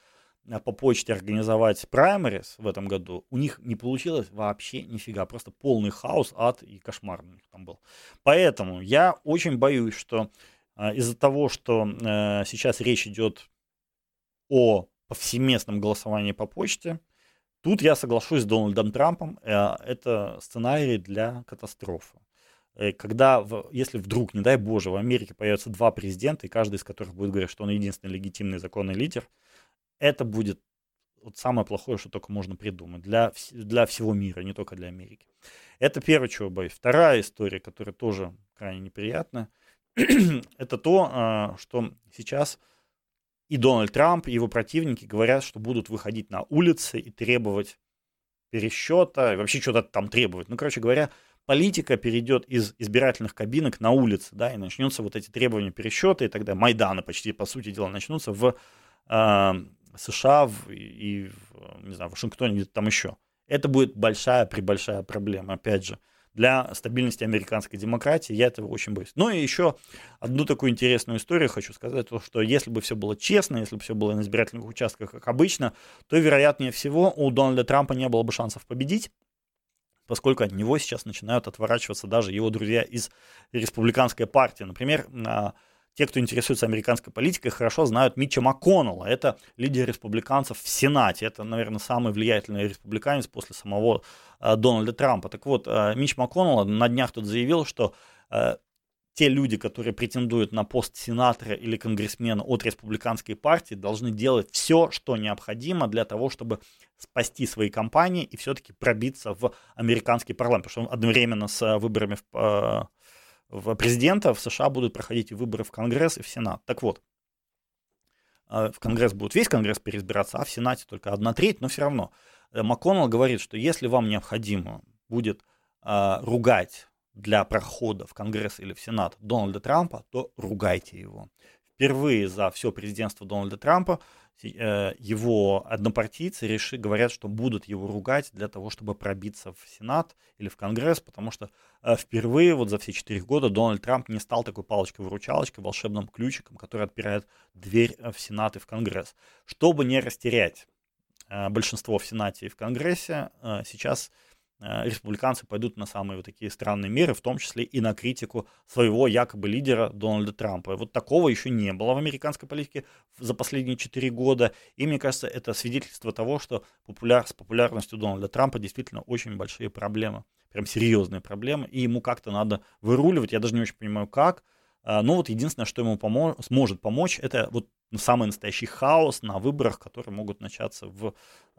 по почте организовать праймерис в этом году, у них не получилось вообще нифига, просто полный хаос, ад и кошмар у них там был. Поэтому я очень боюсь, что э, из-за того, что э, сейчас речь идет о повсеместном голосовании по почте, тут я соглашусь с Дональдом Трампом, э, это сценарий для катастрофы. Когда, если вдруг, не дай боже, в Америке появятся два президента, и каждый из которых будет говорить, что он единственный легитимный законный лидер, это будет вот самое плохое, что только можно придумать для, для всего мира, не только для Америки. Это первое, чего боюсь. Вторая история, которая тоже крайне неприятная, это то, что сейчас и Дональд Трамп, и его противники говорят, что будут выходить на улицы и требовать пересчета, и вообще что-то там требовать. Ну, короче говоря, политика перейдет из избирательных кабинок на улицы, да, и начнутся вот эти требования пересчета, и тогда Майданы почти, по сути дела, начнутся в э, США в, и, в, не знаю, в Вашингтоне, где-то там еще. Это будет большая-пребольшая проблема, опять же, для стабильности американской демократии, я этого очень боюсь. Ну и еще одну такую интересную историю хочу сказать, то, что если бы все было честно, если бы все было на избирательных участках, как обычно, то, вероятнее всего, у Дональда Трампа не было бы шансов победить, поскольку от него сейчас начинают отворачиваться даже его друзья из республиканской партии. Например, те, кто интересуется американской политикой, хорошо знают Митча МакКоннелла. Это лидер республиканцев в Сенате. Это, наверное, самый влиятельный республиканец после самого Дональда Трампа. Так вот, Митч МакКоннелл на днях тут заявил, что те люди, которые претендуют на пост сенатора или конгрессмена от республиканской партии, должны делать все, что необходимо для того, чтобы спасти свои кампании и все-таки пробиться в американский парламент. Потому что одновременно с выборами в, в президента в США будут проходить и выборы в Конгресс и в Сенат. Так вот, в Конгресс будет весь Конгресс переизбираться, а в Сенате только одна треть, но все равно. МакКоннелл говорит, что если вам необходимо будет ругать для прохода в Конгресс или в Сенат Дональда Трампа, то ругайте его. Впервые за все президентство Дональда Трампа его однопартийцы реши, говорят, что будут его ругать для того, чтобы пробиться в Сенат или в Конгресс, потому что впервые вот за все четыре года Дональд Трамп не стал такой палочкой-выручалочкой, волшебным ключиком, который отпирает дверь в Сенат и в Конгресс. Чтобы не растерять большинство в Сенате и в Конгрессе, сейчас республиканцы пойдут на самые вот такие странные меры, в том числе и на критику своего якобы лидера Дональда Трампа. Вот такого еще не было в американской политике за последние четыре года. И мне кажется, это свидетельство того, что популяр, с популярностью Дональда Трампа действительно очень большие проблемы. Прям серьезные проблемы. И ему как-то надо выруливать. Я даже не очень понимаю, как. Но вот единственное, что ему помо- сможет помочь, это вот самый настоящий хаос на выборах, которые могут начаться в...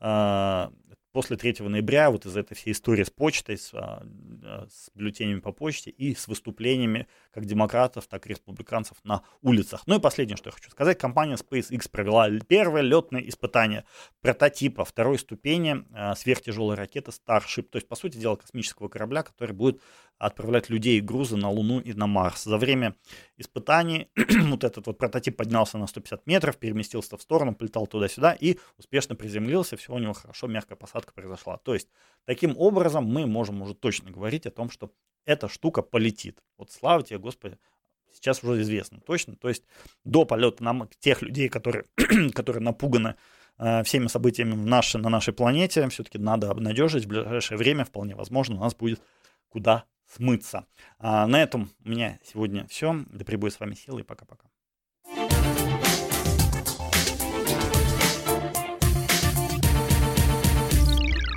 после третьего ноября, вот из этой всей истории с почтой, с, с бюллетенями по почте и с выступлениями как демократов, так и республиканцев на улицах. Ну и последнее, что я хочу сказать. Компания SpaceX провела первое летное испытание прототипа второй ступени сверхтяжелой ракеты Starship. То есть, по сути дела, космического корабля, который будет отправлять людей и грузы на Луну и на Марс. За время испытаний вот этот вот прототип поднялся на сто пятьдесят метров, переместился в сторону, полетал туда-сюда и успешно приземлился. Все у него хорошо, мягкая посадка произошла. То есть, таким образом мы можем уже точно говорить о том, что эта штука полетит. Вот слава тебе, Господи, сейчас уже известно точно. То есть, до полета нам тех людей, которые, которые напуганы э, всеми событиями в нашей, на нашей планете, все-таки надо обнадежить. В ближайшее время, вполне возможно, у нас будет куда смыться. А на этом у меня сегодня все. Да пребудет с вами сила и пока-пока.